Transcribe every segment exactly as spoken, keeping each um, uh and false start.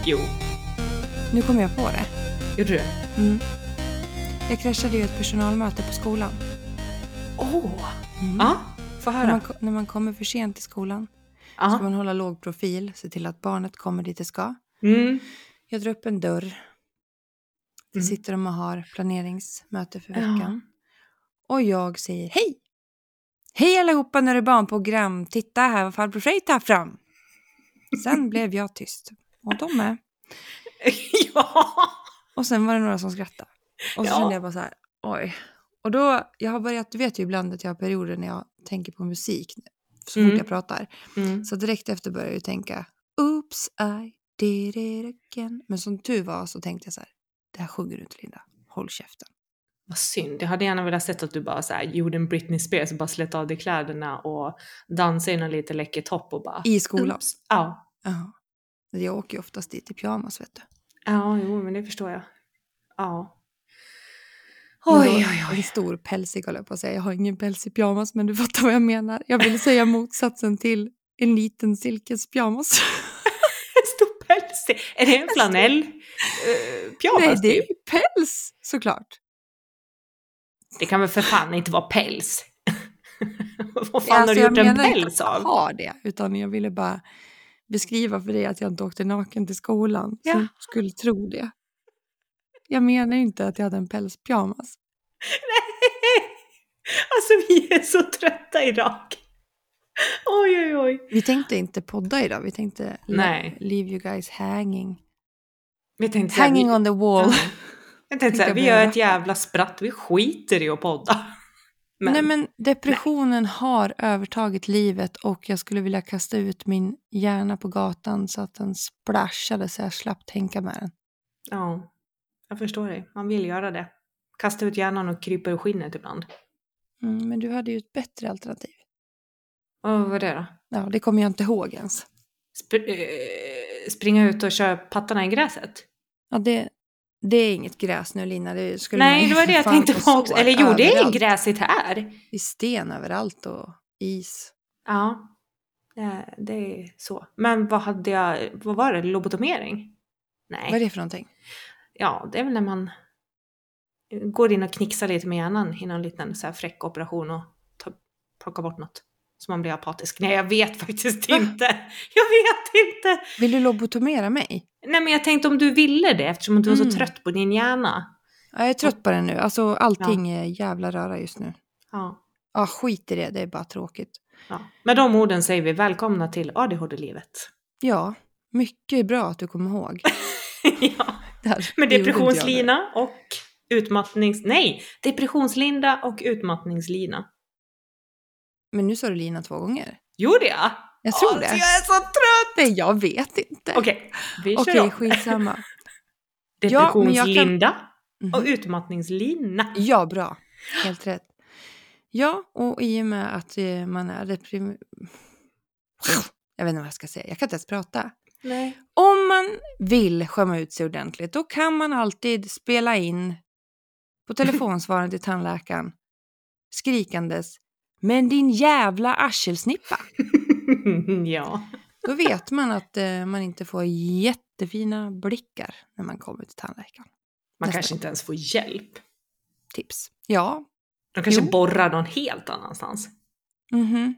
Jo. Nu kom jag på det. Gjorde du det? Mm. Jag kraschade ju ett personalmöte på skolan. Åh! Oh. Mm. Ja, få höra. När man, när man kommer för sent till skolan Aha. ska man hålla låg profil. Se till att barnet kommer dit det ska. Mm. Jag drar upp en dörr. Det Mm. sitter de och har planeringsmöte för veckan. Ja. Och jag säger hej! Hej allihopa när det är barnprogram. Titta här vad farbror Frej tar fram. Sen blev jag tyst. Och de är. Ja. Och sen var det några som skrattade. Och så Ja. kände jag bara så här, oj. Och då, jag har börjat, du vet ju ibland att jag har perioder när jag tänker på musik. Så fort Mm. jag pratar. Mm. Så direkt efter börjar jag ju tänka, oops, I did it again. Men som tur var så tänkte jag så här, det här sjunger du inte Linda. Håll käften. Vad synd. Jag hade gärna velat sett att du bara så här, gjorde en Britney Spears och bara slet av dig kläderna och dansade i någon lite läcker topp och bara... I skolan? Oops. Ja. Ja. Jag åker ju oftast dit i pyjamas, vet du. Ja, jo, men det förstår jag. Ja. Oj, Oj, oj, oj, oj. En oj. stor pälsig, håller jag på att säga. Jag har ingen päls i pyjamas, men du fattar vad jag menar. Jag vill säga motsatsen till en liten silkespyjamas. En stor päls. Är det en flanell? Uh, pyjamas? Nej, det är typ? ju päls, såklart. Det kan väl för fan inte vara päls? Vad fan Ja, har alltså, du jag gjort en menar inte päls att jag av? har det, utan jag ville bara beskriva för dig att jag inte åkte naken till skolan. Ja. Så du skulle tro det. Jag menar ju inte att jag hade en pälspyjamas. Nej! Alltså vi är så trötta idag. Oj, oj, oj. Vi tänkte inte podda idag, vi tänkte Nej. leave you guys hanging. Vi tänkte så här, Hanging vi... on the wall. Ja. Jag tänkte så här, Tänker vi jag gör börja ett jävla spratt. Vi skiter i att podda. Men, Nej, men depressionen har övertagit livet och jag skulle vilja kasta ut min hjärna på gatan så att den splashade så jag slapp tänka med den. ja, jag förstår dig. Man vill göra det. Kasta ut hjärnan och krypa ur skinnet ibland. Mm, men du hade ju ett bättre alternativ. Och vad var det då? Ja, det kommer jag inte ihåg ens. Sp- äh, springa ut och köra pattarna i gräset? Ja, det, det är inget gräs nu, Lina. Det skulle Nej, man det var det jag fan tänkte få på också. sår Eller jo, det är överallt. gräsigt här. Det är sten överallt och is. Ja, det, det är så. Men vad hade jag, vad var det? Lobotomering? Nej. Vad är det för någonting? Ja, det är väl när man går in och knixar lite med hjärnan i någon liten så här fräck operation och tar, plockar bort något. Så man blir apatisk. Nej, jag vet faktiskt Va? inte. Jag vet inte. Vill du lobotomera mig? Nej, men jag tänkte om du ville det eftersom du var så Mm. trött på din hjärna. Ja, jag är trött på det nu. Alltså allting är jävla röra just nu. Ja, Ja, skit i det. Det är bara tråkigt. ja. Med de orden säger vi välkomna till A D H D-livet. Ja, mycket bra att du kommer ihåg. Ja. Det här Med gjorde inte jag depressionslina och utmattnings... Nej, depressionslinda och utmattningslina. nu. Men nu sa du Lina två gånger. Gjorde jag? Jag tror Åh, det. Jag är så trött! Nej, jag vet inte. Okej, vi kör Okej, om. skitsamma. Depressionslinda Mhm. och utmattningslina. Ja, bra. Helt rätt. Ja, och i och med att eh, man är deprim... Jag vet inte vad jag ska säga. Jag kan inte ens prata. Nej. Om man vill skämma ut sig ordentligt, då kan man alltid spela in på telefonsvaren till tandläkaren skrikandes, men din jävla arselsnippa. Ja. Då vet man att eh, man inte får jättefina blickar när man kommer till tandläkaren. Man Nästa kanske inte ens får hjälp. Tips. Ja. De kanske Jo. borrar någon helt annanstans. Mhm.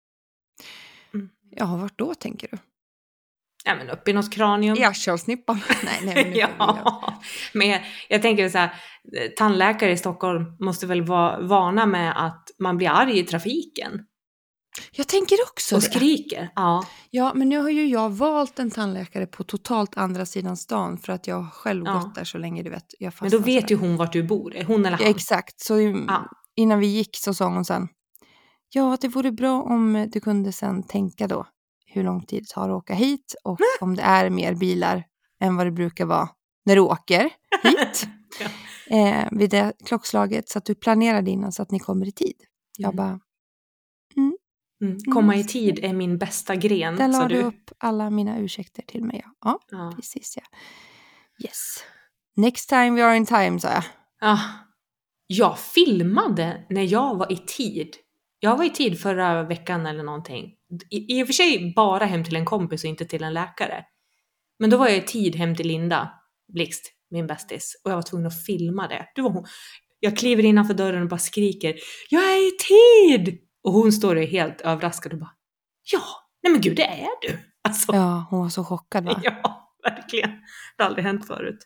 Mm. Ja, vart då tänker du? Ja, men upp i något kranium. I arselsnippan. nej, nej, men nu får vi göra. Ja, men jag, jag tänker så här, tandläkare i Stockholm måste väl vara vana med att man blir arg i trafiken. Jag tänker också Och det. skriker, ja. Ja, men nu har ju jag valt en tandläkare på totalt andra sidan stan för att jag själv Ja. gått där så länge, du vet. Jag Men då fastnar vet sådär. ju hon vart du bor, är hon eller han? Ja, exakt. Så Ja. innan vi gick så sa hon sen, ja, det vore bra om du kunde sen tänka då hur lång tid det tar att åka hit och om det är mer bilar än vad det brukar vara när du åker hit Ja. eh, vid det klockslaget så att du planerar innan så att ni kommer i tid. Jag Mm. bara, Mm. Komma i tid är min bästa gren, där sa la du du. upp alla mina ursäkter till mig. Ja, ja Ja. precis. Ja. Yes. Next time we are in time, sa jag. Ja. Jag filmade när jag var i tid. Jag var i tid förra veckan eller någonting. I, i och för sig bara hem till en kompis och inte till en läkare. Men då var jag i tid hem till Linda Blixt, min bästis. Och jag var tvungen att filma det. det var hon. Jag kliver innanför dörren och bara skriker, jag är i tid! Och hon står där helt överraskad och bara, ja, nej men gud, det är du. Alltså, Ja, hon var så chockad va? ja, verkligen. Det har aldrig hänt förut.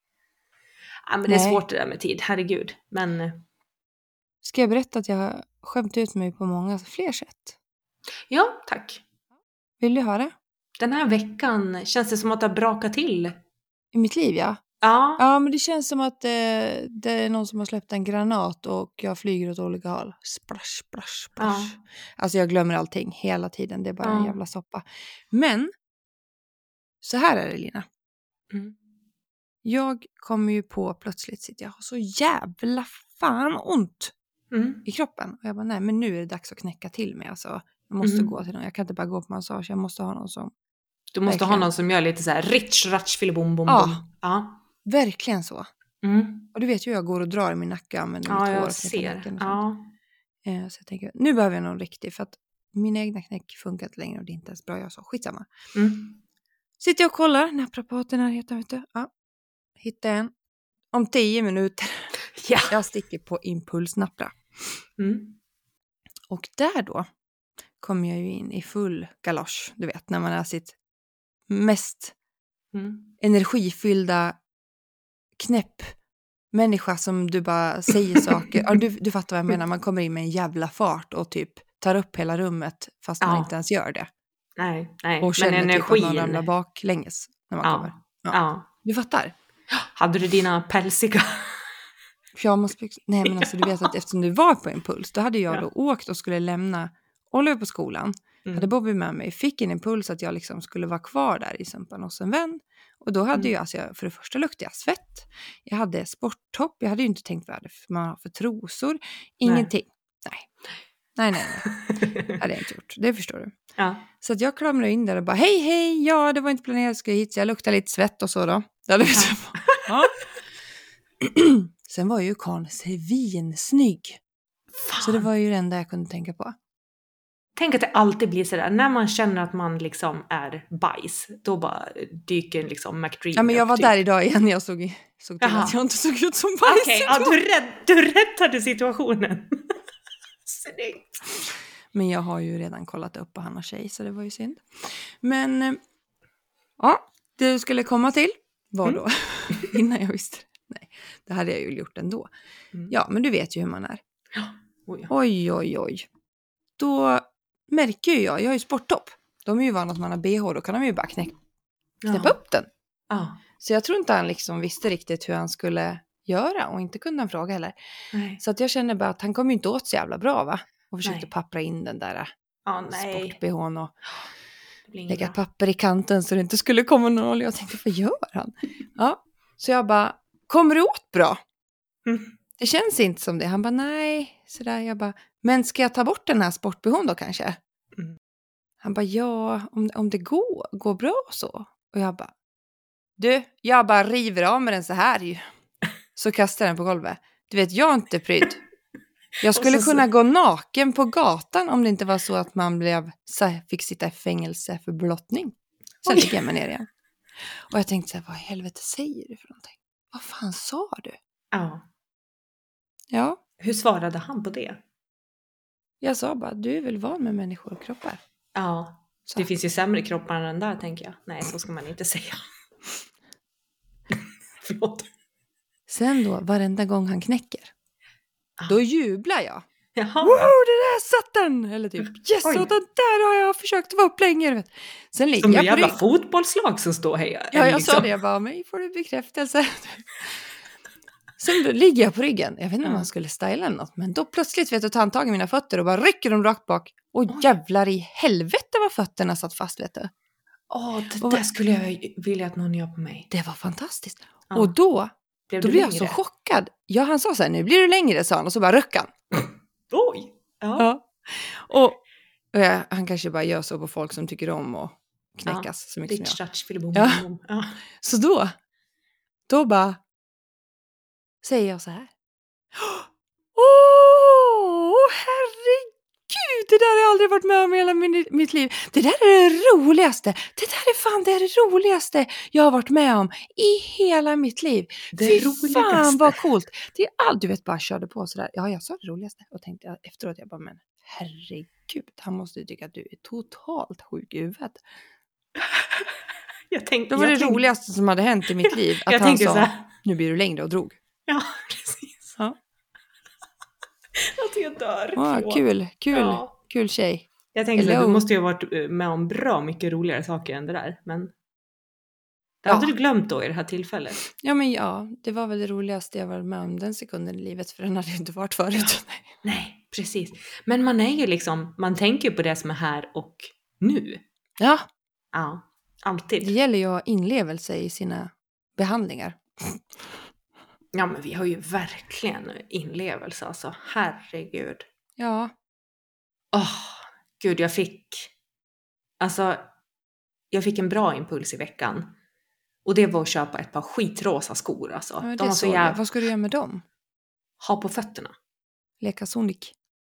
Ja, men det är Nej. svårt det där med tid, herregud. Men Ska jag berätta att jag har skämt ut mig på många fler sätt? ja, tack. Vill du höra? Den här veckan känns det som att det har brakat till. I mitt liv, ja. Ja, Ja, men det känns som att eh, det är någon som har släppt en granat och jag flyger åt olika håll. Splash, splash, splash. Ja. Alltså jag glömmer allting hela tiden. Det är bara en Ja. jävla soppa. Men, så här är det, Lina. Mm. Jag kommer ju på plötsligt sitt. Jag har så jävla fan ont Mm. i kroppen. Och jag bara, nej men nu är det dags att knäcka till mig. Alltså, jag måste Mm. gå till någon. Jag kan inte bara gå på massage. Jag måste ha någon som... Du måste Verkligen. ha någon som gör lite så här rich, ratch, filibom, bom, Ja. bom. Ja. Verkligen så. Mm. Och du vet ju jag går och drar i min nacke och använder Ja, mitt hår. jag och knäcker ser. nacken och sånt. Ja. Eh, Så jag tänker, nu behöver jag någon riktig. För att mina egna knäck funkar inte längre och det är inte ens bra. Jag sa, skitsamma. Mm. Sitter jag och kollar. Naprapaten här heter, vet du. Ja. Hittar en. Om tio minuter. Ja. Jag sticker på impulsnappra. Mm. Och där då kommer jag ju in i full galosch. Du vet, när man är sitt mest Mm. energifyllda knäpp människa som du bara säger saker. Ja, du, du fattar vad jag menar. Man kommer in med en jävla fart och typ tar upp hela rummet fast man Ja. inte ens gör det. Nej, nej. Och känner men typ att någon energin. ramlar baklänges när man kommer. Ja. Ja. Ja. Du fattar? Hade du dina pälsiga? Pyjamasbyxor. Nej men alltså du vet att eftersom du var på impuls. Då hade jag Ja. då åkt och skulle lämna Oliver på skolan. Mm. Hade Bobby med mig. Fick en impuls att jag liksom skulle vara kvar där i Sumpan hos en vän. Och då hade Mm. jag, alltså jag, för det första luktade jag svett. Jag hade sporttopp. Jag hade ju inte tänkt vad man har för trosor. Ingenting. Nej. Nej, nej, nej. Det hade jag inte gjort. Det förstår du. Ja. Så att jag klamrade in där och bara, hej, hej, ja, det var inte planerat att jag skulle hit. Så jag luktade lite svett och så då. Det hade vi så. Ja. Sen var ju karln svinsnygg. Fan. Så det var ju det enda jag kunde tänka på. Tänk att det alltid blir sådär. När man känner att man liksom är bajs. Då bara dyker liksom McDreamy Ja, men jag upp, var typ. där idag igen. Jag såg, såg till Jaha. att jag inte såg ut som bajs. Okej, ja, du, rädd, du räddade situationen. Snyggt. Men jag har ju redan kollat upp på han och tjej. Så det var ju synd. Men eh, ja, det du skulle komma till var då. Innan jag visste det. Nej, det hade jag ju gjort ändå. Mm. Ja, men du vet ju hur man är. Oj, ja. Oj, oj, oj. Då märker ju jag, jag har ju sporttopp. De är ju vana att man har B H, då kan de ju bara knäcka, knäppa Ja. upp den. Ja. Så jag tror inte han liksom visste riktigt hur han skulle göra och inte kunde han fråga heller. Nej. Så att jag känner bara att han kom ju inte åt så jävla bra va? Och försökte Nej. pappra in den där Ja, nej. sport-B H:n och Det blir inget lägga bra. papper i kanten så det inte skulle komma någon olja. Jag tänkte, vad gör han? Ja, så jag bara, kommer du åt bra? Mm. Det känns inte som det. Han bara, nej. Sådär, jag bara, men ska jag ta bort den här sport-B H:n då kanske? Mm. Han bara, ja, om, om det går, går bra så. Och jag bara, du, jag bara river av med den så här ju. Så kastar jag den på golvet. Du vet, jag är inte prydd. Jag skulle Och så- kunna gå naken på gatan om det inte var så att man blev, så, fick sitta i fängelse för blottning. Sen Oj. gick jag mig ner igen. Och jag tänkte så här, vad i helvete säger du för någonting? Vad fan sa du? Ja. Ja, Hur svarade han på det? jag sa bara, du är väl van med människor och kroppar. Ja. Så. Det finns ju sämre kroppar än den där, tänker jag. Nej, så ska man inte säga. Förlåt. Sen då, varenda gång han knäcker, Ah. då jublar jag. Jaha. Wow, det där satt den! Eller typ, yes, Oj. och den där har jag försökt vara upp länge. du vet. Sen ligger Som jag ett på jävla rygg. fotbollslag som står här. Ja, jag liksom. sa det, jag bara, mig får du bekräftelse. Sen då ligger jag på ryggen. Jag vet inte om Ja. man skulle styla eller något. Men då plötsligt vet du, tar han tag i mina fötter och bara rycker dem rakt bak. Och Oj. jävlar i helvete vad fötterna satt fast, vet du. Åh, det Och- där skulle jag vilja att någon gör på mig. Det var fantastiskt. Ja. Och då, Blev då du blev jag längre? så chockad. Ja, han sa så här, nu blir du längre, sa han. Och så bara ryck han. Oj! Ja. Ja. Och, och jag, han kanske bara gör så på folk som tycker om att knäckas Ja. så mycket som jag. Rich, ratch, filibom, Ja. bom. Ja. Så då, då bara säger jag så här. Åh, herregud det där har jag aldrig varit med om i hela min, mitt liv. Det där är det roligaste. Det där är fan det, är det roligaste jag har varit med om i hela mitt liv. Det Fy roligaste. fan vad coolt. Det är allt, du vet, bara körde på sådär. Ja, jag sa det roligaste. Och tänkte jag efteråt, jag bara, men herregud, han måste ju tycka att du är totalt sjuk i huvudet. Jag tänkte, Det var jag det tänkte, roligaste som hade hänt i mitt liv. Att jag han tänkte sa, så här. nu blir du längre och drog. Ja, precis. Ja. Alltså jag dör. Ah, Förlåt. kul, kul, Ja. kul tjej. Jag tänkte att Hello. du måste ju ha varit med om bra mycket roligare saker än det där. Men det Ja. hade du glömt då i det här tillfället. Ja, men ja, det var väl det roligaste jag varit med om den sekunden i livet. För den hade ju inte varit förut. Nej, precis. Men man är ju liksom, man tänker på det som är här och nu. Ja, Ja, det alltid. gäller ju att ha inlevelse i sina behandlingar. Ja, men vi har ju verkligen inlevelse alltså. Herregud. Ja, Åh, gud, jag fick... Alltså, jag fick en bra impuls i veckan. Och det var att köpa ett par skitrosa skor alltså. ja De det var så så jag. jävla... Vad ska du göra med dem? Ha på fötterna. Leka Sonic?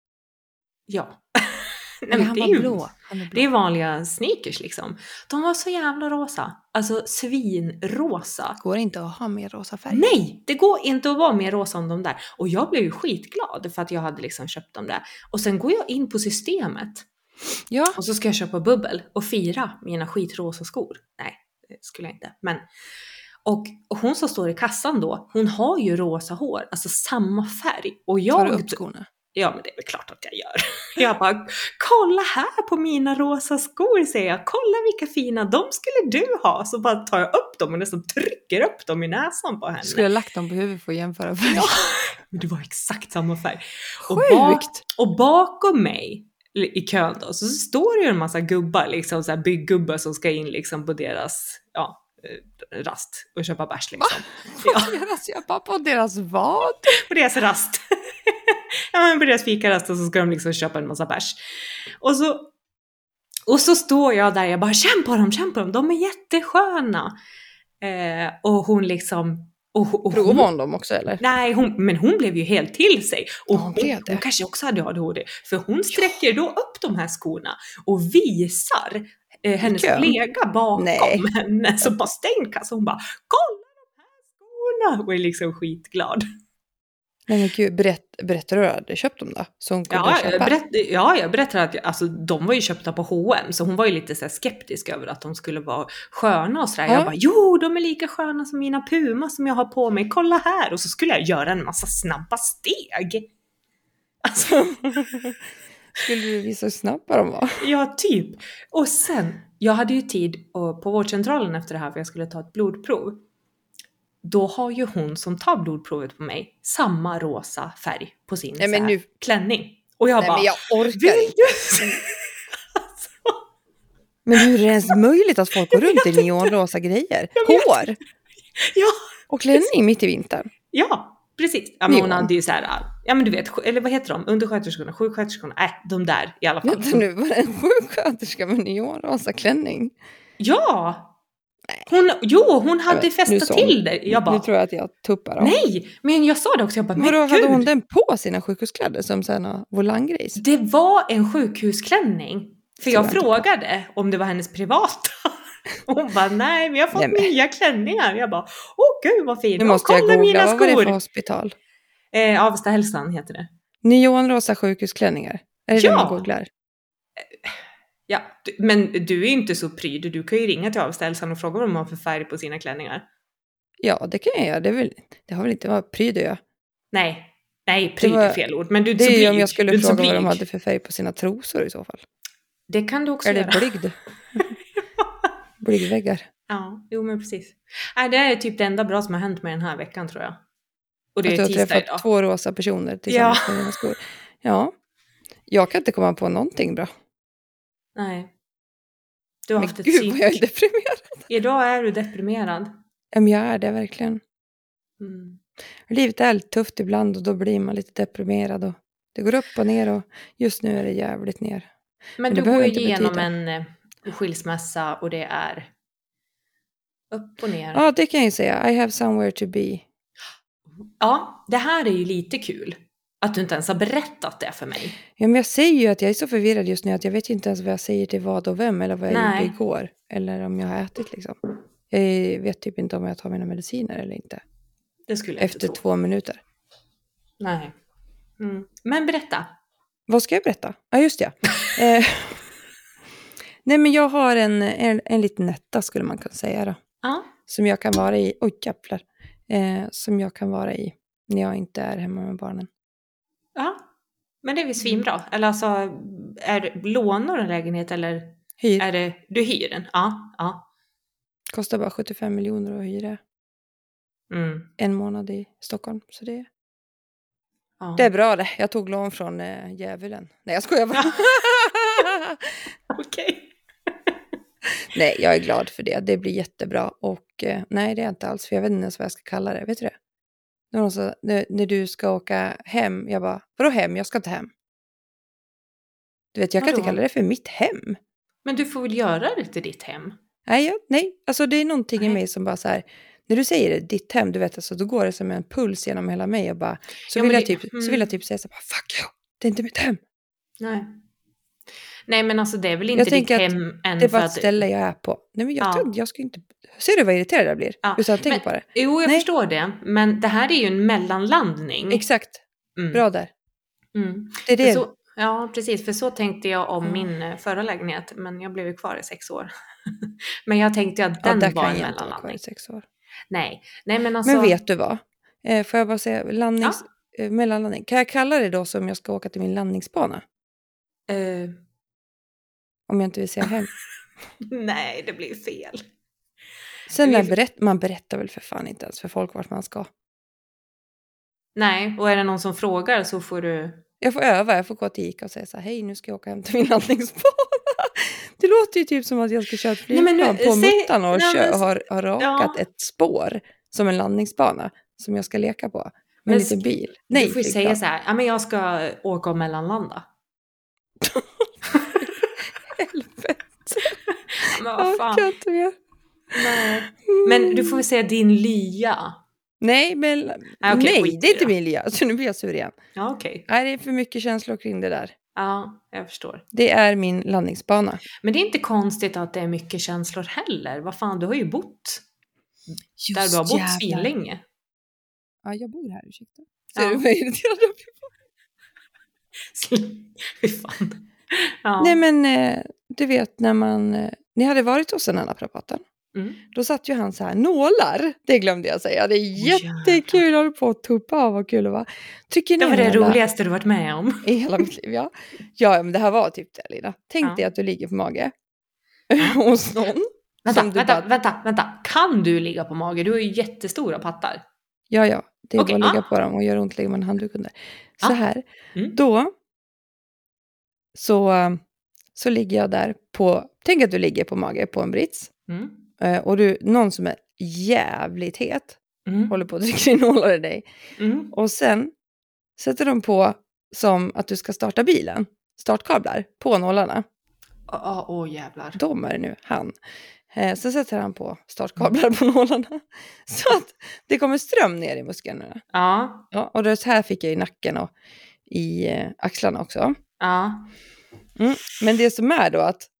Ja. Nej, Eller men han det är var ju- blå. Han är blå. Det är vanliga sneakers liksom. De var så jävla rosa. Alltså svinrosa. Går inte att ha mer rosa färg. Nej, det går inte att vara mer rosa än de där. Och jag blev ju skitglad för att jag hade liksom köpt dem där. Och sen går jag in på systemet. Ja, Och så ska jag köpa bubbel och fira mina skitrosa skor. Nej, det skulle jag inte. Men... Och, och hon som står i kassan då, hon har ju rosa hår. Alltså samma färg. Och jag... tar du upp skorna? Ja, men det är väl klart att jag gör. Jag bara, kolla här på mina rosa skor, säger jag. Kolla vilka fina, de skulle du ha. Så bara tar jag upp dem och nästan trycker upp dem i näsan på henne. Du skulle ha lagt dem på huvudet för att jämföra färg. Ja, men det var exakt samma färg. Och, Sjukt! bak, och bakom mig i kön då, så står det ju en massa gubbar, liksom så här bygggubbar som ska in liksom på deras, ja, eh, rast och köpa bärs liksom. Ja, På deras, jag bara på deras vad? på deras rast. Ja, men på deras fikarast och så ska de liksom köpa en massa bärs. Och så, och så står jag där, jag bara, känn på dem, känn på dem, de är jättesköna. Eh, och hon liksom... Och, och Provar hon dem också eller? Nej, hon, men hon blev ju helt till sig. Och Ja, hon hon, blev det. hon kanske också hade A D H D. För hon sträcker då upp de här skorna och visar eh, hennes kön? kollega bakom Nej. henne som har stängd kassa. Hon bara, kolla de här skorna! Och är liksom skitglad. Nej men gud, berätt, berättar du att du hade köpt dem då? Så hon kunde Ja, köpa? jag berätt, ja, jag berättade att jag, alltså, de var ju köpta på H och M. Så hon var ju lite så här skeptisk över att de skulle vara sköna och sådär. Ja. Jag bara, jo, de är lika sköna som mina Puma som jag har på mig. Kolla här! Och så skulle jag göra en massa snabba steg. Alltså... Skulle du visa hur snabba de var? Ja, typ. Och sen, jag hade ju tid och, på vårdcentralen efter det här för jag skulle ta ett blodprov. Då har ju hon som tar blodprovet på mig samma rosa färg på sin Nej, men så här nu- klänning. Och jag Nej bara, men jag orkar vill inte. du? Alltså, Men hur är det ens möjligt att folk går runt i neonrosa grejer? Jag vet. Hår ja, och klänning mitt i vintern. ja, precis. Ja, men hon Neon. hade ju så här, ja men du vet, eller vad heter de? Undersköterskorna, sjuksköterskorna, äh, de där i alla fall. Vänta nu, var det en sjuksköterska med neonrosa klänning? Ja! Hon, jo, hon hade Jag vet, nu festat sa till hon- det. Jag bara, Nu tror jag att jag tuppar av. nej! Men jag sa det också, jag bara, men Vadå, hade gud! hon den på sina sjukhuskläder som såna volanggrejs? Det var en sjukhusklänning. För Tror jag jag inte på. frågade om det var hennes privata. Och hon bara, nej, vi har fått Nej, men- nya klänningar. Jag bara, åh gud vad fint. Nu Åh, måste jag kolla googla, mina vad var det för skor. hospital? Eh, Avesta hälsan heter det. Neonrosa sjukhusklänningar. Är det Ja. det man googlar? Ja, du, men du är ju inte så pryd. Du kan ju ringa till Avesta hälsan och fråga vad de har för färg på sina klänningar. Ja, det kan jag göra. Det, är väl, det har väl inte varit pryd att göra. Nej, nej, pryd var- är fel ord. Men du är inte Det så är ju blyg. om jag skulle Du är inte så fråga vad de blyg. hade för färg på sina trosor i så fall. Det kan du också Är det göra. blygd? Blygdväggar. Ja, jo men precis. Nej, det är typ det enda bra som har hänt med den här veckan tror jag. Och det Att du är har tisdag träffat idag. två rosa personer tillsammans med dina skor. Ja. Jag kan inte komma på någonting bra. Nej. Du har Men haft ett gud vad jag är psyk. deprimerad. Idag är du deprimerad. Ja, men jag är det verkligen. Mm. Livet är lite tufft ibland och då blir man lite deprimerad. Och det går upp och ner och just nu är det jävligt ner. Men, Men det du går behöver ju inte igenom betyda. en eh, skilsmässa och det är upp och ner. Ja, det kan jag säga. I have somewhere to be. Ja, det här är ju lite kul. Att du inte ens har berättat det för mig. Ja, men jag säger ju att jag är så förvirrad just nu att jag vet ju inte ens vad jag säger till vad och vem eller vad jag Nej. gjorde igår. Eller om jag har ätit liksom. Jag vet typ inte om jag tar mina mediciner eller inte. Det skulle jag Efter inte tro. två minuter. Nej. Mm. Men berätta. Vad ska jag berätta? Ja, just det. eh, nej, men jag har en, en, en liten netta skulle man kunna säga då. Ja. Som jag kan vara i. Oj, jävlar. Eh, som jag kan vara i när jag inte är hemma med barnen. Ja. Men det är väl svinbra. Eller alltså, är, lånar du en lägenhet eller Hyr. är det, du hyr den? Ja. Ja. Kostar bara sjuttiofem miljoner att hyra Mm. en månad i Stockholm. Så det, Ja. det är bra det. Jag tog lån från eh, djävulen. Nej, jag skojar bara. Okej. Nej, jag är glad för det. Det blir jättebra. Och eh, nej, det är inte alls. För jag vet inte ens vad jag ska kalla det. Vet du det? Någon sa, när, när du ska åka hem. Jag bara, vadå hem? Jag ska inte hem. Du vet, jag kan Vadå? inte kalla det för mitt hem. Men du får väl göra det till ditt hem? Nej, jag, nej. Alltså det är någonting Nej. i mig som bara så här. När du säger det, ditt hem, du vet alltså, då går det som en puls genom hela mig och bara. Så, Ja, vill, men jag det- typ, mm. så vill jag typ säga så här, fuck you, det är inte mitt hem. Nej. Nej, men alltså det är väl Jag inte ditt tänker att hem än Det är för bara att... ett ställe jag är på. Nej, men jag, Ja. tror, jag ska inte... Ser du vad irriterad jag blir? Ja, Utan att tänka men- på det. Jo, jag Nej. förstår det. Men det här är ju en mellanlandning. Exakt, Mm. bra där. Mm. Det är För det. så, ja, precis. För så tänkte jag om Mm. min eh, förra lägenhet. Men jag blev ju kvar i sex år. Men jag tänkte att Ja, den där var kan en jag inte vara kvar mellanlandning. i sex år. Nej. Nej, men alltså... Men vet du vad? Eh, får jag bara säga, landnings, eh, mellanlandning. Kan jag kalla det då som jag ska åka till min landningsbana? eh, Om jag inte vill säga hem. nej, det blir fel. Sen Det när blir- berätt, man berättar väl för fan inte ens för folk vart man ska. Nej, och är det någon som frågar så får du... Jag får öva, jag får gå till Ica och säga så här, hej nu ska jag åka hem till min landningsbana. Det låter ju typ som att jag ska köra ett Nej, men nu- flygplan på säg- muttan och nej, kö- men- har, har rakat Ja. ett spår som en landningsbana som jag ska leka på. Med Men en liten sk- bil. du får ju flygplan. säga så här, ja men jag ska åka och mellanlanda. Helvete. Ja, men Jag vad fan. orkar inte mer. Nej. Men du får väl säga din lya. Nej, men Ah, okej, nej, skit det är i inte det. min lya. Så nu blir jag sur igen. Ja, okej. Nej, det är för mycket känslor kring det där. Ja, jag förstår. Det är min landningsbana. Men det är inte konstigt att det är mycket känslor heller. Vad fan, du har ju bott där du har bott svinlänge. Ja, jag bor här, ursäkta. Ser Ja. du vad irriterad jag blir? Fy fan. Ja. Nej, men eh, du vet när man... Eh, ni hade varit hos en naprapaten. Mm. Då satt ju han så här, nålar. Det glömde jag säga. Det är Åh, jättekul. Jag håller på att tuppa av, vad kul det var. Trycker Det ner var det hela- roligaste du varit med om. i hela mitt liv, ja. Ja, men det här var typ det, Lina. Tänk Ja. dig att du ligger på mage. Ja. hos någon. Vänta, som du vänta, bara- vänta, vänta. Kan du ligga på mage? Du har ju jättestora pattar. Ja, ja. Det är Okej, bara att ligga ja. på dem och göra ont lägger man en handduk under. Så Ja. här. Mm. Då så, så ligger jag där på... Tänk att du ligger på mage på en brits. Mm. Eh, Och du, någon som är jävligt het Mm. håller på att trycka in nålar i dig. Mm. Och sen sätter de på som att du ska starta bilen. Startkablar på nålarna. Åh, oh, oh, jävlar. De är det nu, han. Eh, så sätter han på startkablar på nålarna. Så att det kommer ström ner i musklerna. Ja, Ja, och det här fick jag i nacken och i eh, axlarna också. ja. Mm. Men det som är då att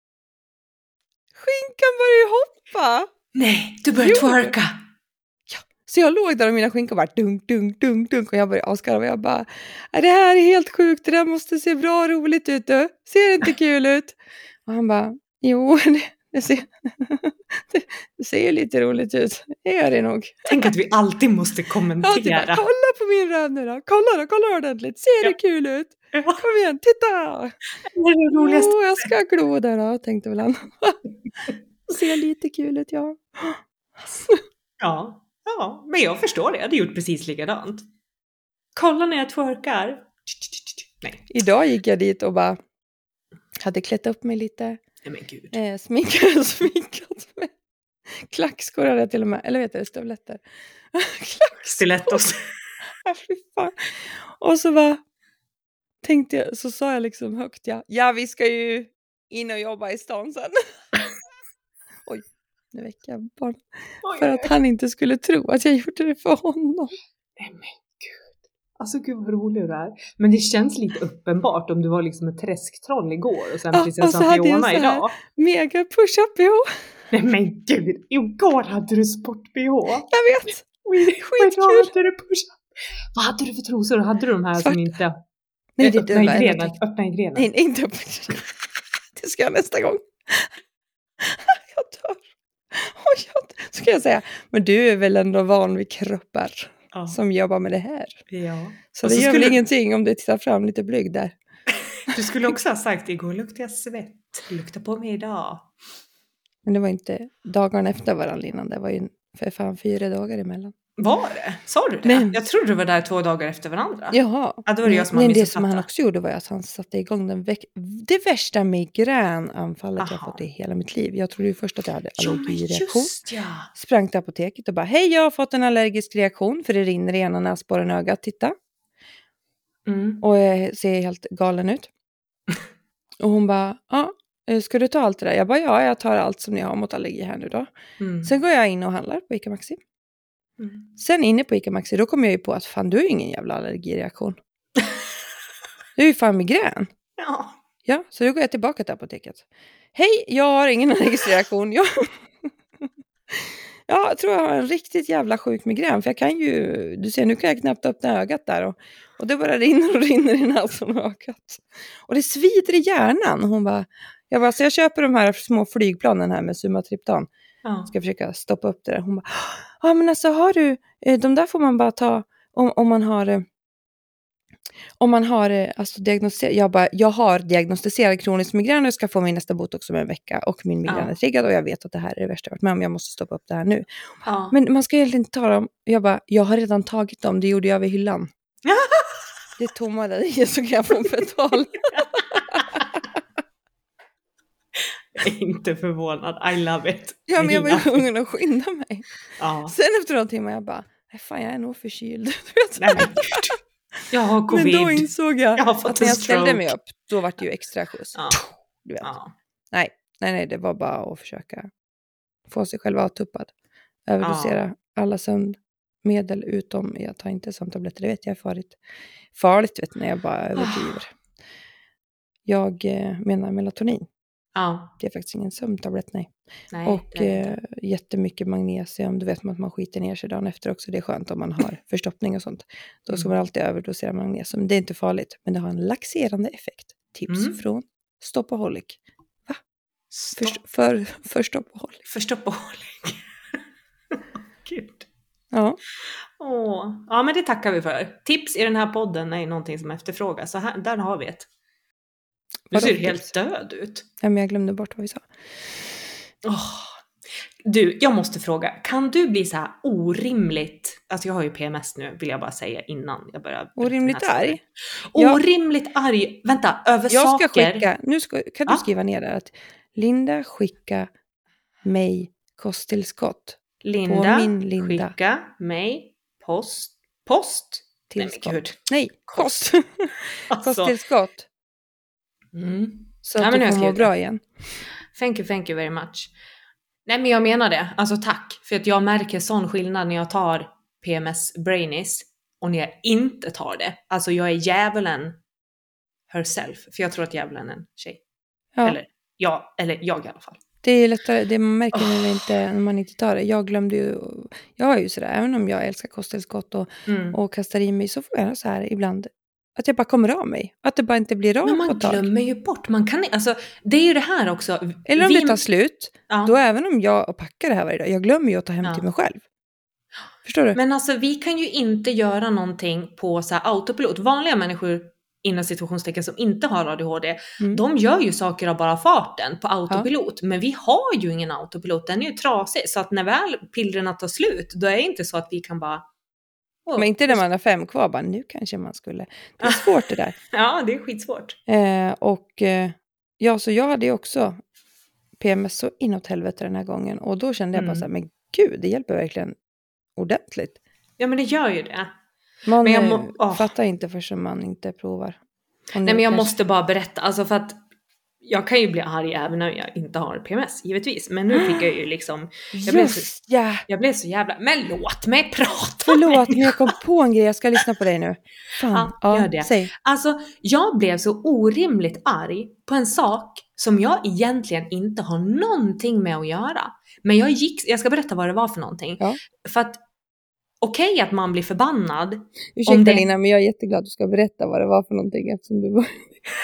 skinkan börjar ju hoppa. Nej, du börjar Jo. twerka. Så jag låg där och mina skinkor bara dunk, dunk, dunk, dunk. Och jag började avskarva och jag bara, "Äh, det här är helt sjukt. Det där måste se bra och roligt ut. Du. Ser det inte kul ut? Och han bara, jo, det, det, ser, det, det ser lite roligt ut. Det gör det nog. Tänk att vi alltid måste Ja, typ kommentera. bara, kolla på min röv nu då. Kolla då, kolla ordentligt. Ser det kul ut? Ja, Kom igen, titta. det är det roligaste. Jo, jag ska glo där då, tänkte väl han. Ser lite kul ut, ja. Ja, ja, men jag förstår det. Jag hade gjort precis likadant. Kolla när jag twerkar. Nej, Idag gick jag dit och bara hade klätt upp mig lite. nej men gud. Eh, sminkat, sminkat med klackskor hade jag till och med. Eller vet du, stövletter. Klackskor. Stilettos. Ja, fy fan. Och så bara tänkte jag, så sa jag liksom högt, ja, ja vi ska ju in och jobba i stan sen. Oj, nu väcker jag barn. Oj, För att han inte skulle tro att jag gjorde det för honom. nej men gud. Alltså gud vad rolig du är. Men det känns lite uppenbart om du var liksom ett träsktroll igår och sen Ja, prinsessan och så hade jag Fiona så här idag. mega push-up B H. Nej men gud, igår hade du sport-B H. Jag vet. Och idag Skitkul. hade du push-up. Vad hade du för trosor? Hade du de här Svarta. som inte... Nej, det, öppna det i var en grenen? artikel. Öppna i grenen? Nej, nej, inte det ska jag nästa gång. Jag dör. Och jag, ska jag säga, men du är väl ändå van vid kroppar Ja. som jobbar med det här. Ja. Så Och det så gör väl skulle- ingenting om du tittar fram lite blyg där. Du skulle också ha sagt, igår luktade jag svett. Lukta på mig idag. Men det var inte dagarna efter varandra innan. Det var ju för fan fyra dagar emellan. Var det? Sa du det? Nej. Jag trodde du var där två dagar efter varandra. Jaha. Ja, då var det jag som Nej, har det som missuppfattat. han också gjorde var att han satte igång den veck- det värsta migränanfallet jag Aha. fått i hela mitt liv. Jag trodde ju först att jag hade Ja, men allergireaktion. just ja. Sprang till apoteket och bara, hej, jag har fått en allergisk reaktion för det rinner i ena näsborren och ögat, titta. Mm. Och jag ser helt galen ut. Och hon bara, ja, ska du ta allt det där? Jag bara, ja, jag tar allt som ni har mot allergi här nu då. Mm. Sen går jag in och handlar på Ica Maxi. Mm. Sen inne på Ica Maxi, då kommer jag ju på att fan, du har ju ingen jävla allergireaktion. Du är ju fan migrän. Ja. Ja, så då går jag tillbaka till apoteket. Hej, jag har ingen allergisk reaktion. Jag... ja, jag tror jag har en riktigt jävla sjuk migrän. För jag kan ju, du ser, nu kan jag knappt öppna ögat där. Och, och det bara rinner och rinner i näsan och ögat. Och det svider i hjärnan. Hon bara, jag bara, så jag köper de här små flygplanen här med Sumatriptan. Ja. Ska försöka stoppa upp det där. Hon bara, ja men alltså har du, eh, de där får man bara ta om, om man har... Eh, Om man har alltså diagnostiserat, jag bara, jag har diagnostiserat kronisk migrän och jag ska få min nästa botox om en vecka och min migrän Ja. är triggad och jag vet att det här är det värsta jag varit med om, jag måste stoppa upp det här nu. Ja. Men man ska egentligen inte ta dem. Jag bara, jag har redan tagit dem, det gjorde jag vid hyllan. Det är tomma där i så kan jag få betala. Jag är inte förvånad. I love it. Ja, men jag var ju Inga- tvungen att skynda mig. Ja. Sen efter några timmar jag bara, nej fan jag är nog förkyld. Du vet. Nej, men gud. Jag har Men covid. då insåg jag, Jag har fått att när en jag ställde stroke. mig upp, då var det ju extra skjuts. Ja. Du vet. Ja. Nej, nej, nej, det var bara att försöka få sig själv avtuppad. Överdosera alla sömnmedel utom, jag tar inte sömntabletter, det vet jag är farligt. Farligt vet när jag bara överdriver. Jag eh, menar melatonin. Ja. Det är faktiskt ingen sömntablett, nej. Nej, Och det är eh, jättemycket magnesium, du vet man att man skiter ner sig dagen efter också. Det är skönt om man har förstoppning och sånt. Då ska Mm. man alltid överdosera magnesium. Det är inte farligt, men det har en laxerande effekt. Tips Mm. från Stoppaholic. För, Stopp. för, för Stoppaholic. Förstoppaholic. Gud. Ja. Åh. Ja, men det tackar vi för. Tips i den här podden är någonting som efterfrågas. Så här, där har vi ett. Du Vadå ser för helt tips? död ut. Ja, men jag glömde bort vad vi sa. Åh. Du, jag måste fråga. Kan du bli så här orimligt... Alltså jag har ju P M S nu, vill jag bara säga innan jag börjar. berätta Orimligt den här arg? storyn. Ja. Orimligt arg. Vänta, över Jag ska saker. skicka, nu ska, kan du Ja. skriva ner där att Linda skicka mig kosttillskott. Linda, min Linda. skicka mig post. Post? Nej men Tillskott. gud. Nej, Kost. kost. Alltså. Kosttillskott. Mm. Så Ja, att men du nu har jag får må skrivit bra det. igen. Thank you, thank you very much. Nej men jag menar det. Alltså tack. För att jag märker sån skillnad när jag tar P M S Brainis och när jag inte tar det. Alltså jag är djävulen herself. För jag tror att djävulen är en tjej. Ja. Eller, ja, eller jag i alla fall. Det är lättare, det man märker när, det inte, när man inte tar det. Jag glömde ju, jag är ju sådär, även om jag älskar kosttillskott och, Mm. och kastar i mig, så får jag så här ibland att jag bara kommer av mig. Att det bara inte blir av Men på man ett tag. glömmer ju bort. Man kan, alltså, det är ju det här också. Eller om Vi- det tar slut, Ja. då även om jag packar det här varje dag, jag glömmer ju att ta hem Ja. till mig själv. Förstår du? Men alltså vi kan ju inte göra någonting på så här autopilot. Vanliga människor inom situationstecken som inte har A D H D, Mm. de gör ju saker av bara farten på autopilot. Men vi har ju ingen autopilot, den är ju trasig. Så att när väl pillerna tar slut, då är det inte så att vi kan bara... Åh, Men inte när man har fem kvar, bara nu kanske man skulle. Det är svårt det där. Ja, det är skitsvårt. Eh, och eh, ja, så jag hade ju också P M S så inåt helvete den här gången. Och då kände jag bara Mm. så här, men gud, det hjälper verkligen ordentligt. Ja, men det gör ju det. Man Men jag eh, må- åh. fattar inte förrän man inte provar. Och nu Nej, men jag kanske- måste bara berätta, alltså för att jag kan ju bli arg även när jag inte har P M S, givetvis. Men nu fick jag ju liksom... Jag blev så, Just ja! jag blev så jävla... Men låt mig prata! Förlåt, men jag kom på en grej. Jag ska lyssna på dig nu. Fan, Ja, ja, gör det. Säg. Alltså, jag blev så orimligt arg på en sak som jag egentligen inte har någonting med att göra. Men jag gick... Jag ska berätta vad det var för någonting. Ja. För att... Okej okay, att man blir förbannad. Ursäkta det... Lina, men jag är jätteglad att du ska berätta vad det var för någonting eftersom du var...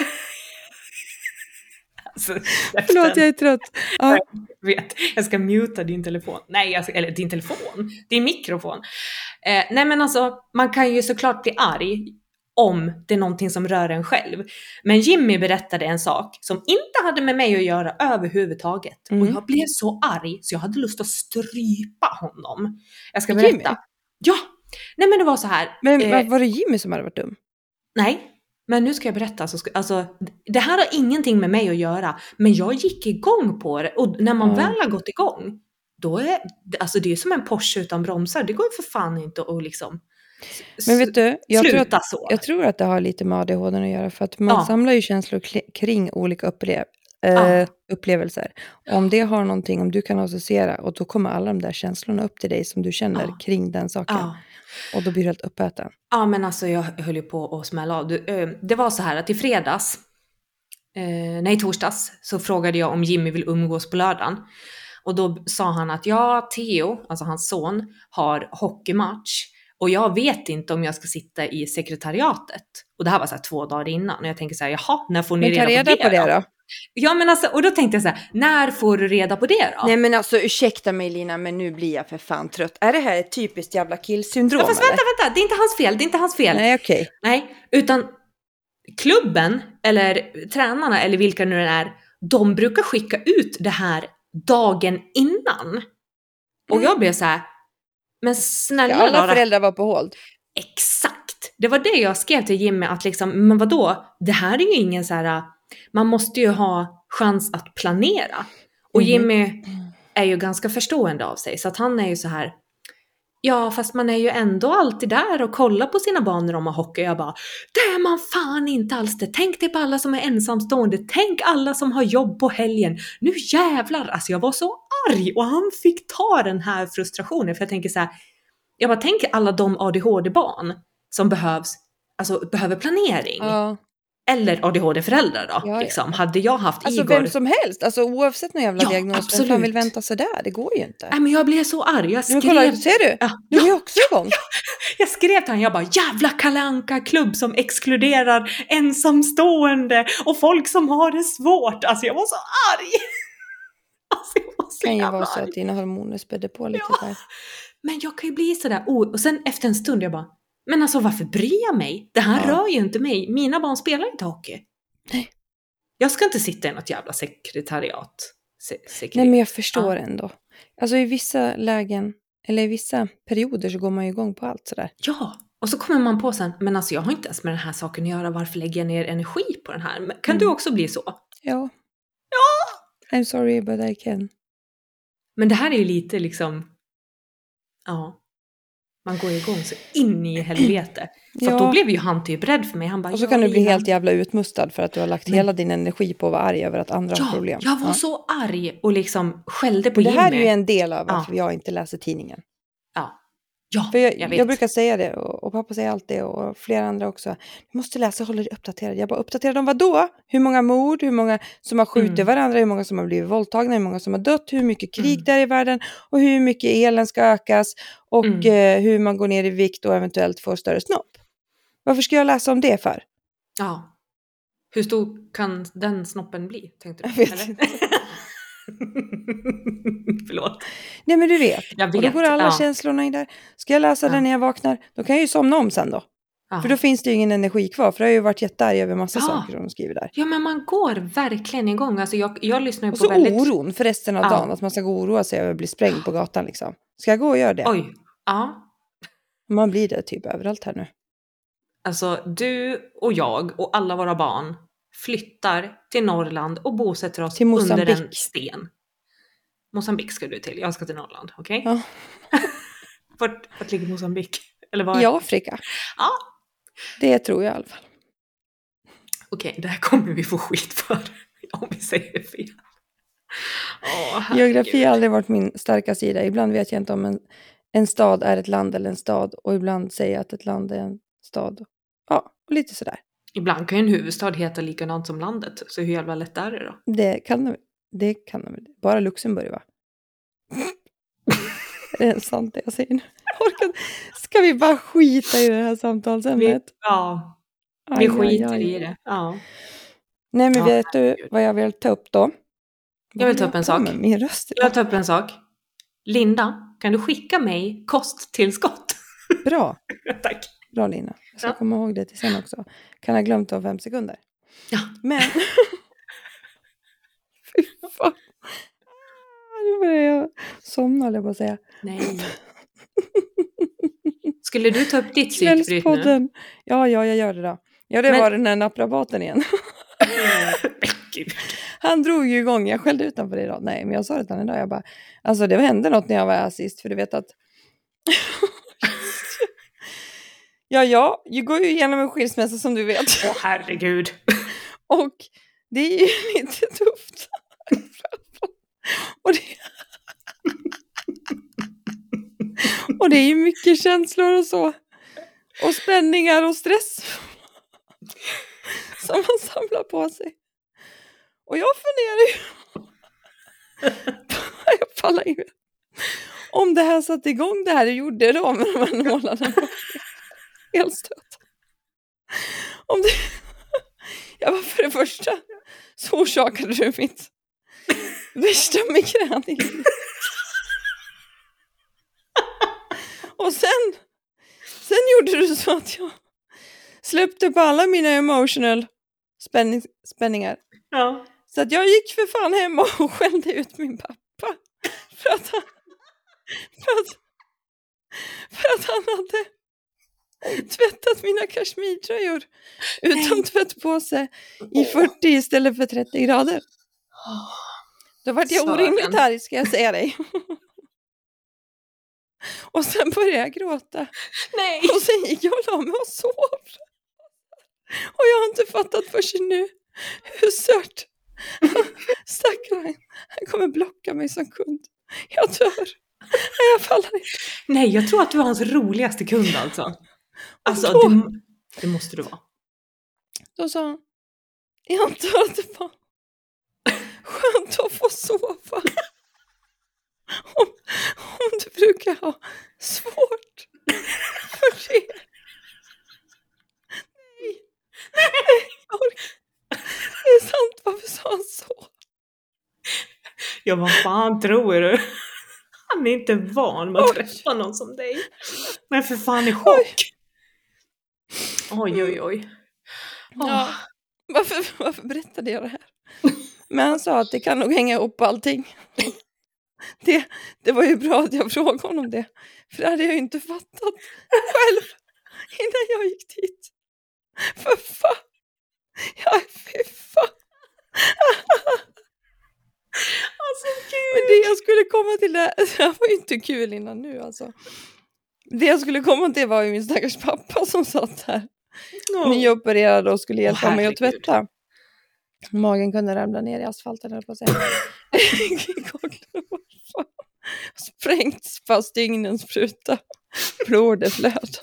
Alltså, Förlåt, jag är trött. Ja. Jag vet, jag ska muta din telefon. Nej, jag ska, eller din telefon, din mikrofon. Eh, nej men alltså, man kan ju såklart bli arg om det är någonting som rör en själv. Men Jimmy berättade en sak som inte hade med mig att göra överhuvudtaget. Mm. Och jag blev så arg så jag hade lust att strypa honom. Jag ska berätta. Jimmy? Ja, nej men det var så här. Men eh, var det Jimmy som hade varit dum? Nej. Men nu ska jag berätta, så ska, alltså, det här har ingenting med mig att göra, men jag gick igång på det, och när man mm. väl har gått igång, då är alltså det är som en Porsche utan bromsar, det går ju för fan inte att liksom men vet du, jag sluta tror att, så. Jag tror att det har lite med A D H D att göra, för att man ja. samlar ju känslor kring olika upplev- äh, ja. upplevelser. Om det har någonting, om du kan associera, och då kommer alla de där känslorna upp till dig som du känner ja. kring den saken. Ja. Och då blir du helt uppäten. Ja, men alltså jag höll ju på att smälla av. Det var så här att i fredags, eh, nej torsdags, så frågade jag om Jimmy vill umgås på lördagen. Och då sa han att ja, Theo, alltså hans son, har hockeymatch. Och jag vet inte om jag ska sitta i sekretariatet. Och det här var så här två dagar innan. Och jag tänker så här, jaha, när får ni men reda, reda på det, på det då? då? Ja, men alltså, och då tänkte jag så här, när får du reda på det då? Nej men alltså, ursäkta mig Lina, men nu blir jag för fan trött. Är det här ett typiskt jävla killsyndrom? Ja, fast vänta, vänta, det är inte hans fel, det är inte hans fel. Nej, okej. Okay. Nej, utan klubben, eller tränarna, eller vilka nu det är, de brukar skicka ut det här dagen innan. Och mm. jag blev så här, men snälla ja, alla då, föräldrar var på hold. Exakt, det var det jag skrev till Jimmy, att liksom, men vadå, det här är ju ingen så här, man måste ju ha chans att planera. Och Jimmy mm. är ju ganska förstående av sig, så att han är ju så här, ja fast man är ju ändå alltid där och kollar på sina barn när de har hockey. Jag bara, det är man fan inte alls det. Tänk dig på alla som är ensamstående. Tänk alla som har jobb på helgen. Nu jävlar, alltså jag var så arg. Och han fick ta den här frustrationen. För jag tänker så här, jag bara tänker alla de A D H D-barn som behövs, alltså behöver planering. Ja. Eller A D H D-föräldrar då, ja, ja. liksom. Hade jag haft alltså, Igor... Alltså vem som helst, alltså oavsett någon jävla ja, diagnos, absolut. vem fan vill vänta sig där? Det går ju inte. Nej, men jag blev så arg, jag skrev... Men kolla, ser du? Ja. Du är ju också igång. Ja, jag skrev till honom, jag bara, jävla Kalle Anka-klubb som exkluderar ensamstående och folk som har det svårt. Alltså jag var så arg. Alltså jag var så kan ju jävla vara så arg. att dina hormoner spädde på lite ja. där. Men jag kan ju bli sådär, oh, och sen efter en stund jag bara, men alltså varför bryr jag mig? Det här ja. rör ju inte mig, mina barn spelar inte hockey. Nej. Jag ska inte sitta i något jävla sekretariat. Se- sekret. Nej, men jag förstår ja. ändå. Alltså i vissa lägen, eller i vissa perioder så går man ju igång på allt sådär. Ja, och så kommer man på sen, men alltså jag har inte ens med den här saken att göra, varför lägger jag ner energi på den här? Men kan mm. du också bli så? Ja. Ja! I'm sorry but I can. Men det här är ju lite liksom, ja, man går igång så in i helvete. För ja. då blev ju han typ rädd för mig. Han bara, och så kan du bli helt jävla utmustad för att du har lagt men... hela din energi på att vara arg över att andra ja, har problem. jag var ja. så arg och liksom skällde på Jimmy. Det här Jimmy. är ju en del av att ja. jag inte läser tidningen. Ja, ja för jag, jag vet. Jag brukar säga det och, och pappa säger alltid och flera andra också. Du måste läsa och hålla dig uppdaterad. Jag bara, uppdaterad om vad då? Hur många mord, hur många som har skjutit mm. varandra, hur många som har blivit våldtagna, hur många som har dött, hur mycket krig mm. där i världen och hur mycket elen ska ökas och mm. eh, hur man går ner i vikt och eventuellt får större snopp. Varför ska jag läsa om det för? Ja. Hur stor kan den snoppen bli? Tänkte du? Jag vet inte. Förlåt. Nej men du vet. Jag vet. Och då går alla ja. känslorna in där. Ska jag läsa ja. den när jag vaknar? Då kan jag ju somna om sen då. Ja. För då finns det ju ingen energi kvar. För det har ju varit jättearg över massa ja. saker som de skriver där. Ja men man går verkligen igång. Alltså jag, jag lyssnar ju och på så väldigt... oron för resten av ja. dagen. Att man ska gå och oroa sig över att bli sprängd på gatan liksom. Ska jag gå och göra det? Oj. Ja. Man blir det typ överallt här nu. Alltså du och jag och alla våra barn flyttar till Norrland och bosätter oss under en sten. Mosambik ska du till. Jag ska till Norrland, okej? Okay? Ja. vart, vart ligger Mosambik? Eller var... I Afrika. Ja. Det tror jag i alla fall. Okej, okay, det här kommer vi få skit för. Om vi säger fel. Åh, Geografi har aldrig varit min starka sida. Ibland vet jag inte om en, en stad är ett land eller en stad. Och ibland säger jag att ett land är en stad. Ja, och lite sådär. Ibland kan ju en huvudstad heta likadant som landet. Så hur jävla lätt är det då? Det kan de, det kan de. Bara Luxemburg, va? Är det sant det jag säger nu? Orkar, ska vi bara skita i det här samtalsämnet? Vi, ja, vi skiter i det. Ja. Nej, men ja, vet du vad jag vill ta upp då? Jag vill ta upp en sak. Min röst jag vill ta upp en sak. Linda, kan du skicka mig kosttillskott? Bra. Tack. Bra, Lina. Jag ska ja. komma ihåg det till sen också. Kan ha glömt om fem sekunder. Ja. Men... Fy fan. Nu börjar jag somna, eller vad säga. Nej. Skulle du ta upp ditt psykbryt nu? Ja, ja, jag gör det då. Ja, det Men... var den där naprapaten igen. Han drog ju igång, jag skällde utanför det idag. Nej, men jag sa det till honom idag. Jag bara, alltså det hände något när jag var här sist. För du vet att... ja, ja, jag går ju igenom en skilsmässa som du vet. Åh, herregud. Och det är ju lite tufft. Och det... och det är ju mycket känslor och så. Och spänningar och stress. Som man samlar på sig. Och jag funderar ju. jag pallar ju. Om det här satt igång det här det gjorde då med de här nålarna. Helt stött. Om det... jag var för det första så orsakade du mitt värsta migrän i livet. Och sen sen gjorde du så att jag släppte på alla mina emotional spänning, spänningar. Ja. Så att jag gick för fan hem och skällde ut min pappa. För att han, för att, för att han hade tvättat mina kashmirtröjor utan tvättpåse i fyrtio istället för trettio grader. Då var jag orimligt här, ska jag säga dig. Och sen började jag gråta. Nej. Och sen gick jag och la mig och sov. Och jag har inte fattat för sig nu hur sört. Stackarn, han kommer blocka mig som kund. Jag dör. Jag fallar inte. Nej, jag tror att du var hans roligaste kund alltså. Alltså, då, det, det måste du vara. Då sa han, jag antar att det var skönt att få sova. Om, om du brukar ha svårt för det. Nej. Nej, jag orkar. Det är sant, varför sa han så? Ja, vad fan tror du? Han är inte van med att träffa någon som dig. Men för fan i chock. Oj, oj, oj. Oh. Ja, varför, varför berättade jag det här? Men han sa att det kan nog hänga upp allting. Det, det var ju bra att jag frågade honom det. För det hade jag ju inte fattat själv innan jag gick dit. För fan. Ja, fy fan. Alltså, gud. Men det jag skulle komma till det, det var ju inte kul innan nu alltså. Det jag skulle komma till var ju min stackars pappa som satt här. Oh. Nyopererad och skulle hjälpa oh, mig att tvätta. Magen kunde ramla ner i asfalten, eller på att säga. Sprängt fast ingen spruta. Blodet flöt.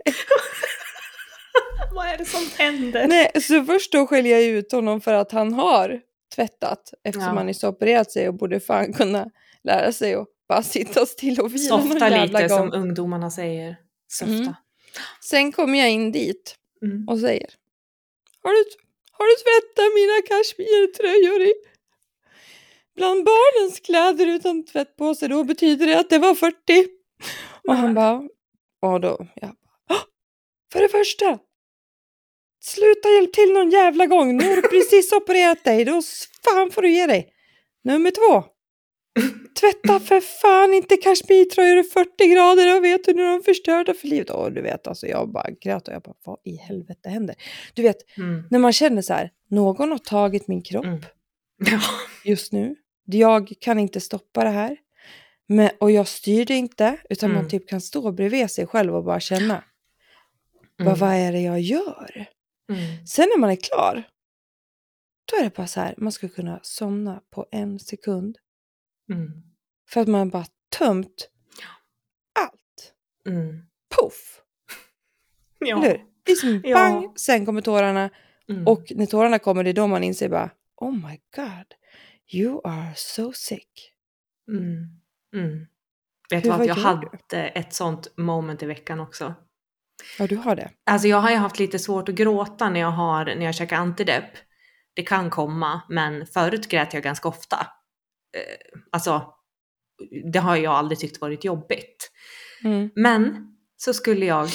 Vad är det som händer? Nej, så först då skiljer jag ut honom för att han har tvättat. Eftersom ja. han är opererat sig och borde fan kunna lära sig att bara sitta still och vila. Softa lite gång. Som ungdomarna säger. Softa. Mm. Sen kommer jag in dit mm. och säger, Har du, har du tvättat mina kashmirtröjor i bland barnens kläder utan tvättpåse? Då betyder det att det var fyrtio. Och han bara, och då, ja. För det första, sluta hjälp till någon jävla gång. Nu har du precis opererat dig. Då fan får du ge dig. Nummer två. Tvätta för fan inte kashmirtröjor i fyrtio grader. Jag vet du när de förstörda för livet. Åh, du vet, alltså jag bara grät och jag bara, vad i helvete händer? Du vet, mm. när man känner så här, någon har tagit min kropp mm. ja. just nu. Jag kan inte stoppa det här. Men, och jag styr det inte. Utan mm. man typ kan stå bredvid sig själv och bara känna. Mm. Vad, vad är det jag gör? Mm. Sen när man är klar. Då är det bara så här, man ska kunna somna på en sekund. Mm. För att man bara tömt allt. Mm. Puff! Ja. Eller hur? Det är som Ja. bang, sen kommer tårarna. Mm. Och när tårarna kommer, det är då man inser bara, oh my god, you are so sick. Mm. Mm. Vet Hur, du vad, vad jag gör hade ett sånt moment i veckan också. Ja, du har det. Alltså jag har ju haft lite svårt att gråta när jag har, när jag käkar antidepp. Det kan komma, men förut grät jag ganska ofta. Eh, alltså, det har jag aldrig tyckt varit jobbigt. Mm. Men så skulle jag,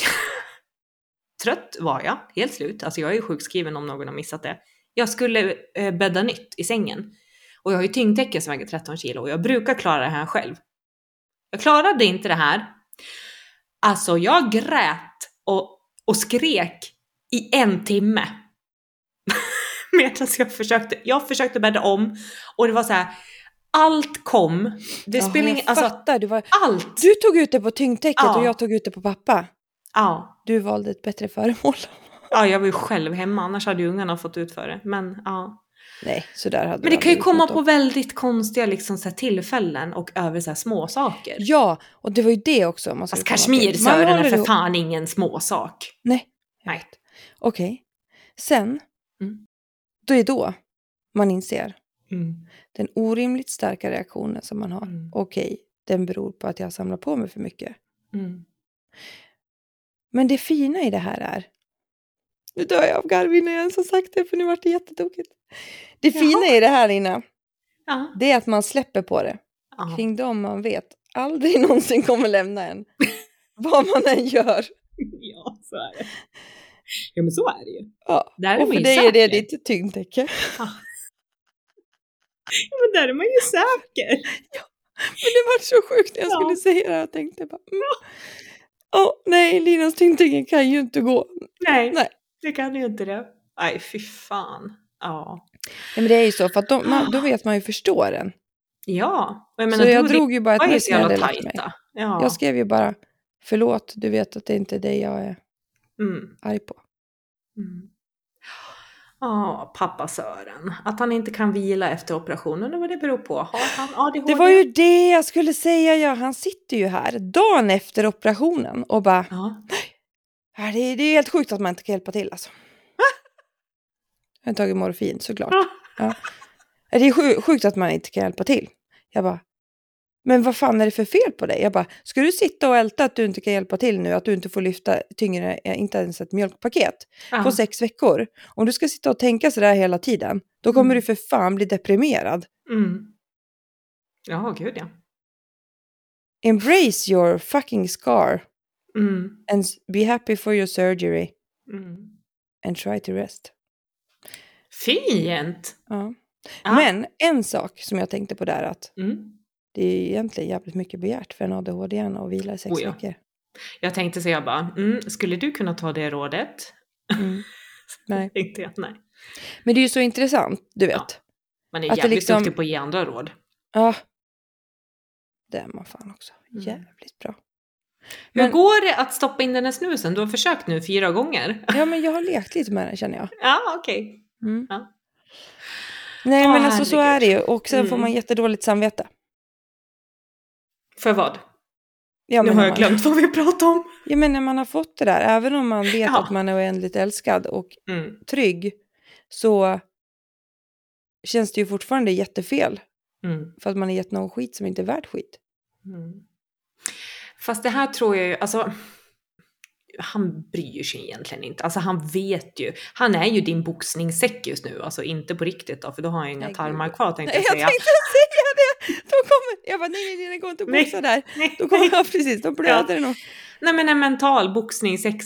trött var jag, helt slut. Alltså jag är ju sjukskriven om någon har missat det. Jag skulle eh, bädda nytt i sängen. Och jag har ju tyngdtäcke som väger tretton kilo och jag brukar klara det här själv. Jag klarade inte det här. Alltså jag grät och, och skrek i en timme. Medan jag försökte, jag försökte bädda om och det var så här, allt kom. Det Jaha, spelar jag ingen, alltså fattar. Du, var, allt. du tog ut det på tyngdtäcket Ja. och jag tog ut det på pappa. Ja. Du valde ett bättre föremål. Ja, jag var ju själv hemma, annars hade ju ungarna fått ut för det. Men ja. Nej, så där hade Men du det kan ju aldrig komma gjort på något. väldigt konstiga liksom, så här, tillfällen och över så här, små saker. Ja, och det var ju det också. Man Fast skulle komma till. kashmirsören Man är håller för ihop. fan ingen småsak. Nej. Nej. Okej. Sen, Mm. då är då man inser Mm. den orimligt starka reaktionen som man har. Mm. Okej, den beror på att jag samlar på mig för mycket. Mm. Men det fina i det här är, nu dör jag av garv när jag ens har sagt det, för nu vart det jättetokigt. Det Jaha. fina i det här, Lina, Ja. det är att man släpper på det. Ja. Kring dem man vet aldrig någonsin kommer lämna en. Vad man än gör. Ja, så är det. Ja, men så är det ju. Ja. Där är Och man för ju dig är det säker. ditt tyngdtäcke. Ja, men där är man ju säker. Men det var så sjukt när jag Ja. skulle säga det. Jag tänkte bara, mm. Åh, nej, Linas tyngdtäcke kan ju inte gå. Nej, Nej. det kan ju inte det. Nej, fy fan. Ja. Nej, men det är ju så, för att de, man, då vet man ju förstå den. Ja. Och jag Så jag du drog ju bara ett var ju mess så när jag jävla hade lagt mig. tajta. Ja. Jag skrev ju bara, förlåt, du vet att det inte är dig jag är Mm. arg på. Mm. Ja, pappa Sören. Att han inte kan vila efter operationen, vad det beror på. Har han A D H D? Det var ju det jag skulle säga. Ja, han sitter ju här dagen efter operationen och bara, Ja. ja, det, är, det är helt sjukt att man inte kan hjälpa till alltså. Jag har tagit morfin såklart. Ja. Det är sj- sjukt att man inte kan hjälpa till. Jag bara, men vad fan är det för fel på dig? Jag bara, ska du sitta och älta att du inte kan hjälpa till nu? Att du inte får lyfta tyngre, inte ens ett mjölkpaket Ja. på sex veckor. Om du ska sitta och tänka sådär hela tiden, då kommer Mm. du för fan bli deprimerad. Mm. Ja, gud ja. Embrace your fucking scar Mm. and be happy for your surgery Mm. and try to rest. Fint! Ja. Ja. Men en sak som jag tänkte på där, att Mm. det är egentligen jävligt mycket begärt för en A D H D-hjärna att vila i sex Oh ja. veckor. Jag tänkte säga bara, mm, skulle du kunna ta det rådet? Mm. Nej. Tänkte jag, nej. Men det är ju så intressant, du vet. Ja. Man är Att det jävligt liksom- duktig på att ge andra råd. Ja. Det är man fan också. Mm. Jävligt bra. Hur Men- går det att stoppa in den här snusen? Du har försökt nu fyra gånger. Ja, men jag har lekt lite med den, känner jag. Ja, okej. Mm. Ja. Nej, Åh, men alltså så är herregud. det ju. Och sen Mm. får man jättedåligt samvete. För vad? Ja, Nu men har när jag man, glömt vad vi pratade om. ja, men när man har fått det där, även om man vet Ja. att man är oändligt älskad och Mm. trygg, så känns det ju fortfarande jättefel. Mm. För att man har gett någon skit som inte är värd skit. Mm. Fast det här tror jag ju, alltså han bryr sig egentligen inte. Alltså han vet ju. Han är ju din boxningssäck just nu. Alltså inte på riktigt då, för då har han ju inga Nej, tarmar gud. kvar tänkte Nej, jag jag säga. tänkte säga det! Då kommer, jag bara, nej, nej, nej, det går inte att Nej. boxa där. Nej, Då kommer jag, precis, då blöder det nog. Nej men en mental boxningssäck.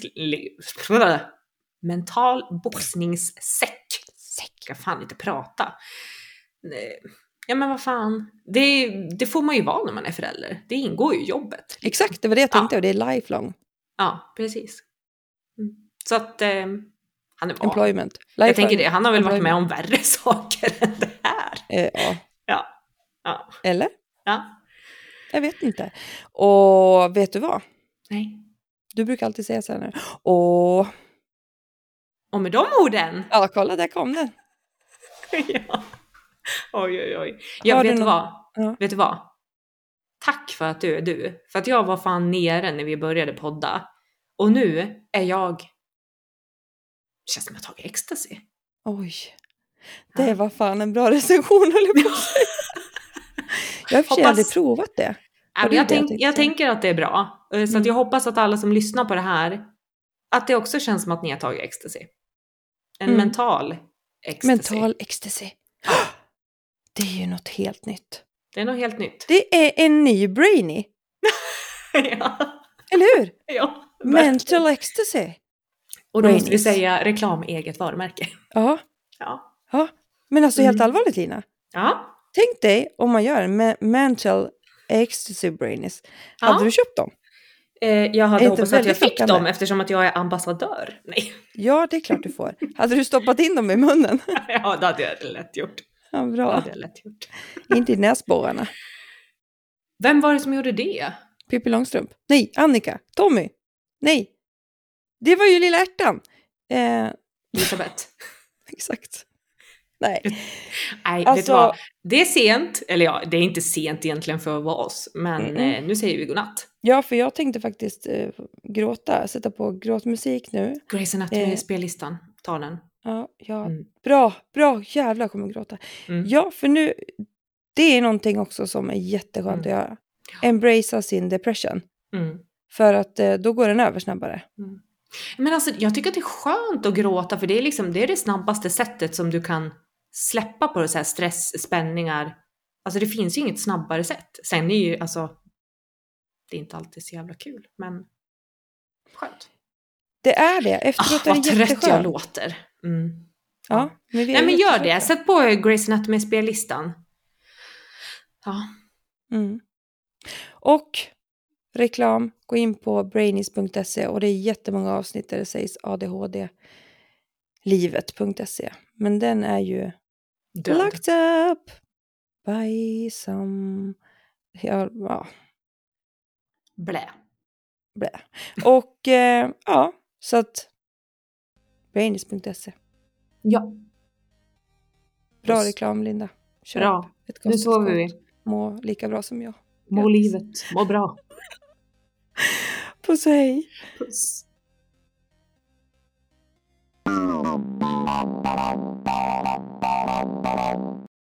Mental boxningssäck. Säck, jag fan inte prata. Nej. Ja men vad fan. Det, det får man ju vara när man är förälder. Det ingår ju i jobbet. Exakt, det var det jag tänkte, Ja. och det är lifelong Ja, precis. Mm. Så att eh, han är van. employment. Jag Lifelong tänker det, han har väl varit med employment. om värre saker än det här. Eh, ja. Ja. Ja. Eller? Ja. Jag vet inte. Och vet du vad? Nej. Du brukar alltid säga så här nu. Och Och med de orden. ja, kolla, där kom den. Ja. Oj, oj, oj. Jag Har du vet någon- vad? Ja. Vet du vad? Tack för att du är du. För att jag var fan nere när vi började podda. Och nu är jag... Det känns som jag har tagit ecstasy. Oj. Det Ja. var fan en bra recension, höll jag på att säga. Jag har i och för sig Hoppas- aldrig provat det. Ja, Var men det jag, det jag tänk, tänkte jag säga? tänker att det är bra. Så Mm. att jag hoppas att alla som lyssnar på det här, att det också känns som att ni har tagit ecstasy. En Mm. mental ecstasy. Mental ecstasy. Det är ju något helt nytt. Det är något helt nytt. Det är en ny brainy. ja. Eller hur? ja. Mental ecstasy. Och då måste vi Brainies. säga reklam eget varumärke. Ja. Ja. Ja. Men alltså helt Mm. allvarligt, Lina. Ja. Tänk dig om man gör en me- mental ecstasy brainies. Ja. Hade du köpt dem? Eh, jag hade Är inte hoppats att jag väldigt fick lockande? dem eftersom att jag är ambassadör. Nej. Ja, det är klart du får. Hade du stoppat in dem i munnen? ja, det hade jag lätt gjort. Ja, Det bra. hade jag lätt gjort. Inte i näsborrarna. Vem var det som gjorde det? Pippi Långstrump. Nej, Annika. Tommy. Nej. Det var ju lilla ärtan. Eh, Elisabeth. exakt. Nej. Nej, vet Alltså- du vad? Det är sent. Eller ja, det är inte sent egentligen för att vara oss. Men Mm. eh, nu säger vi godnatt. Ja, för jag tänkte faktiskt eh, gråta. Sätta på gråtmusik nu. Grey's Anatomy Eh. spellistan. Ta den. Ja, ja. Mm. Bra, bra. Jävlar kommer gråta. Mm. Ja, för nu. Det är någonting också som är jätteskönt Mm. att göra. Embracea sin depression. Mm. För att eh, då går den över snabbare. Men alltså, jag tycker att det är skönt att gråta. För det är liksom det, är det snabbaste sättet som du kan släppa på det, så här stress, spänningar. Alltså det finns ju inget snabbare sätt. Sen är ju alltså... Det är inte alltid så jävla kul. Men skönt. Det är det. Efteråt Ah, är det vad trött jag jätteskönt. låter. Mm. Ja, men vi är Nej men gör det. jättetrötta. Sätt på Grey's Anatomy spellistan. Ja. Mm. Och reklam, gå in på brainies punkt se och det är jättemånga avsnitt där det sägs A D H D livet punkt se. Men den är ju Död. locked up by some... Ja, ja, Blä. blä. Och eh, ja, så att brainies punkt se. Ja. Bra Puss. reklam, Linda. Köp Bra. ett Nu sover kosttillskott. vi. Må lika bra som jag. Må Grattis. livet. Må bra. Puss och hej. Puss.